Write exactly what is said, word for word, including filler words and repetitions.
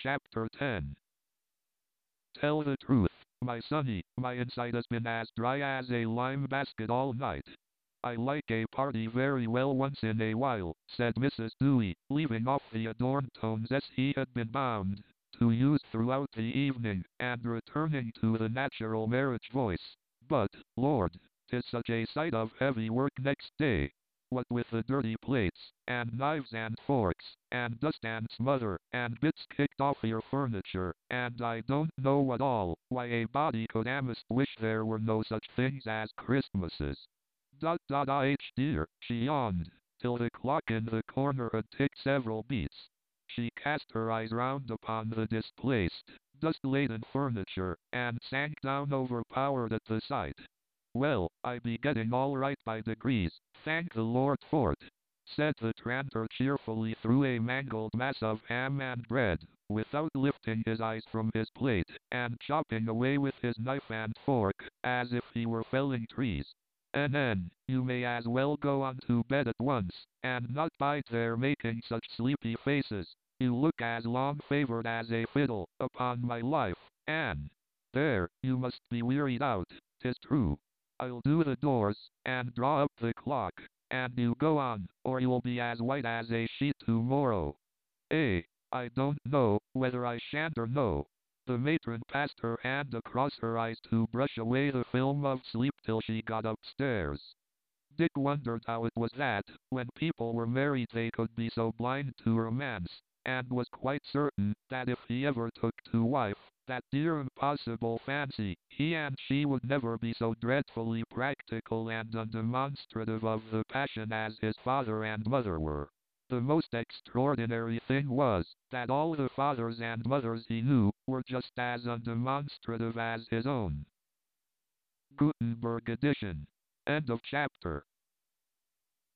Chapter ten. Tell the truth, my sonny, my inside has been as dry as a lime basket all night. I like a party very well once in a while, said Missus Dewey, leaving off the adorned tones as he had been bound to use throughout the evening, and returning to the natural marriage voice. But, Lord, 'tis such a sight of heavy work next day. What with the dirty plates, and knives and forks, and dust and smother, and bits kicked off your furniture, and I don't know what all, why a body could amiss wish there were no such things as Christmases. Dot dot ah dear, she yawned, till the clock in the corner had ticked several beats. She cast her eyes round upon the displaced, dust-laden furniture, and sank down overpowered at the sight. Well, I be getting all right by degrees, thank the Lord for't, said the tranter cheerfully through a mangled mass of ham and bread, without lifting his eyes from his plate, and chopping away with his knife and fork, as if he were felling trees. And then, you may as well go on to bed at once, and not bide there making such sleepy faces. You look as long-favored as a fiddle, upon my life, Anne. There, you must be wearied out, 'tis true. I'll do the doors, and draw up the clock, and you go on, or you'll be as white as a sheet tomorrow. Eh, I don't know whether I shan't or no. The matron passed her hand across her eyes to brush away the film of sleep till she got upstairs. Dick wondered how it was that, when people were married, they could be so blind to romance, and was quite certain that if he ever took to wife, that dear impossible fancy, he and she would never be so dreadfully practical and undemonstrative of the passion as his father and mother were. The most extraordinary thing was, that all the fathers and mothers he knew were just as undemonstrative as his own. Gutenberg edition. End of chapter.